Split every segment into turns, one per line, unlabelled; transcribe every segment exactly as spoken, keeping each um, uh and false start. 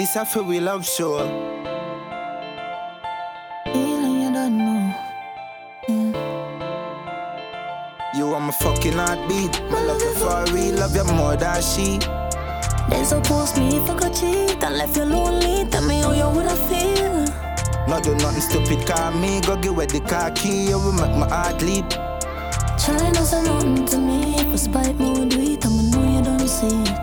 This a for we love show.
Feeling you don't know. Yeah.
You are my fucking heartbeat. My love you for real, love you more than she.
They suppose me if I could cheat and left you lonely. Tell me how you woulda feel.
No do nothing stupid, call me. Go give away the car key, you will make my heart leap.
Try not say nothing to me. If I spite me, we do it, I'ma know you don't see it.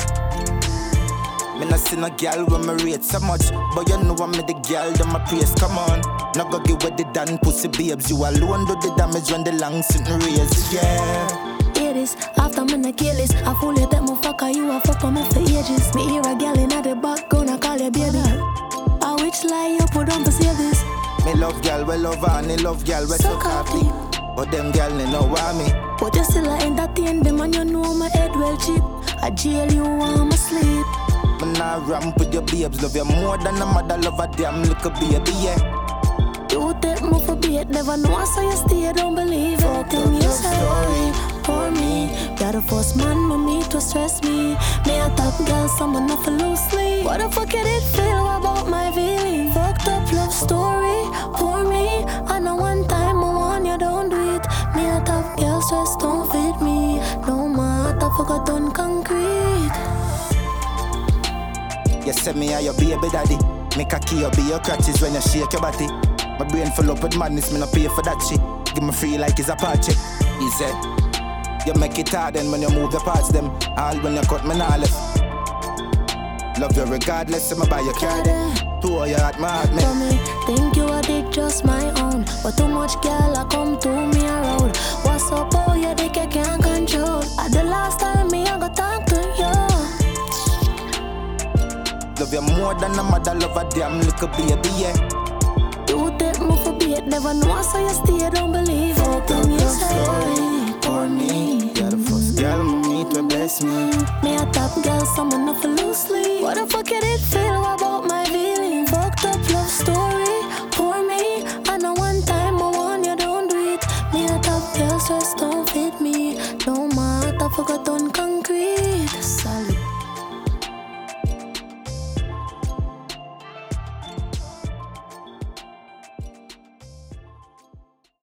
Me not see no girl when me rate so much, but you know I'm me the girl, them my praise, come on. No go give away the damn pussy babes. You alone do the damage when the long sitting raise, yeah.
Hear this, after me na kill this. I fully take my fucker, you a fuck on me for ages. Me hear a girl in the back, gonna call you baby. I which lie you put on to say this.
Me love girl, we love her, and me love girl, we so happy. But them girl, they know why me.
But you still a entertain them and you know my head well cheap. I jail you while I'm asleep.
Me nah ramp with your babes, love you more than a mother love a damn little baby, yeah.
You take me for bait, never know, so you stay, don't believe everything you say. For me, you're the first man with me to stress me. Me a top girl, someone not for loosely. What the fuck you did feel about my feelings? Fucked up love story, for me. I know one time I want you, don't do it. Me a top girl, stress don't fit me. No matter, forgot on concrete.
You say me a your baby daddy. Make a key up be your crutches when you shake your body. My brain full up with madness, me no pay for that shit. Give me free like it's a party. He said, you make it hard and when you move your parts them. All when you cut me nah left. Love you regardless, I'ma buy your car then. Two of you at my heart, man.
For me, think you a dick just my own. But too much girl I come to me around. What's up, oh, your dick I can't control. At the last time me I go talk to you.
Love you more than a mother love a damn little baby, yeah.
You take me for bait, never know, so you stay, don't believe everything you say.
For me, you're the first girl me meet to bless me.
Me a top girl, someone not for loosely. What the fuck you did feel about my view?